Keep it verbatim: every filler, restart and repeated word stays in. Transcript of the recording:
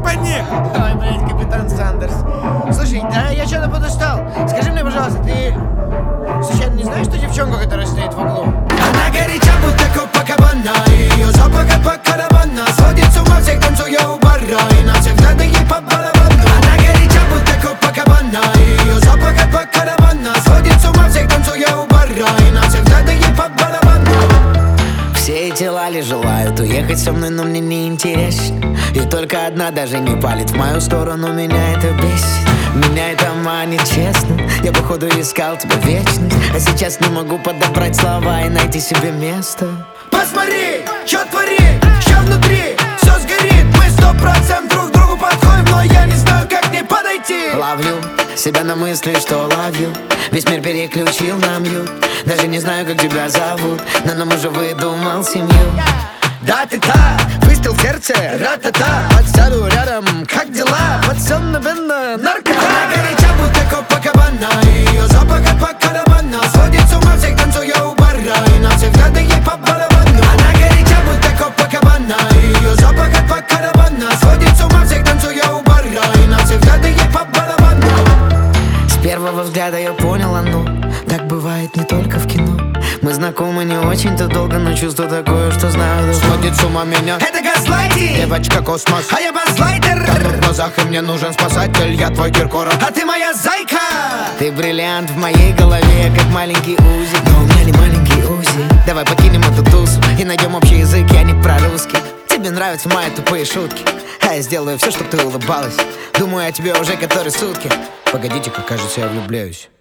паник. Ой, блядь, капитан Сандерс. Слушай, да я что-то подустал. Скажи мне, пожалуйста, ты случайно не знаешь, что девчонка, которая стоит в углу? Она горяча, будто Копакабана. Ее запах от каравана сводит с ума всех, танцуя у бара. И на всех взгляды ей по барабану. Она горяча, будто Копакабана. Ее запах от каравана сводит с ума всех, танцуя у бара. И на всех взгляды ей по барабану. Все эти лали желают уехать со мной, но мне не интересно. И только одна даже не палит в мою сторону, меня это бесит. Меня это манит, честно. Я походу искал тебя вечность, а сейчас не могу подобрать слова и найти себе место. Посмотри, что творит, что внутри, все сгорит. Мы сто процентов друг другу подходим, но я не знаю, как не подойти. Ловлю себя на мысли, что ловлю. Весь мир переключил на мьют. Даже не знаю, как тебя зовут, но нам уже выдумал семью. Да, ты та, выстрел в сердце, ра-та-та. Подсяду рядом, как дела? Пацан, наверное, нарко. Она горяча, будто Копакабана. Ее запах от каравана сводит с ума всех, танцуя у бара. И на всех взгляды ей по барабану. Она горяча, будто Копакабана. Ее запах от каравана сводит с ума всех, танцуя у бара. И на всех взгляды ей по барабану. С первого взгляда я понял, оно так бывает не только в кино. Мы знакомы не очень-то долго, но чувство такое, что знаю давно. Сводит с ума меня. Это газлайтинг. Девочка космос, а я базлайтер. Тону в глазах, и мне нужен спасатель. Я твой Киркоров, а ты моя зайка. Ты бриллиант в моей голове, как маленький Узи. Но у меня не маленький Узи. Давай покинем эту тусу и найдем общий язык, я не про русский. Тебе нравятся мои тупые шутки, а я сделаю все, чтобы ты улыбалась. Думаю о тебе уже которые сутки. Погодите-ка, кажется, я влюбляюсь.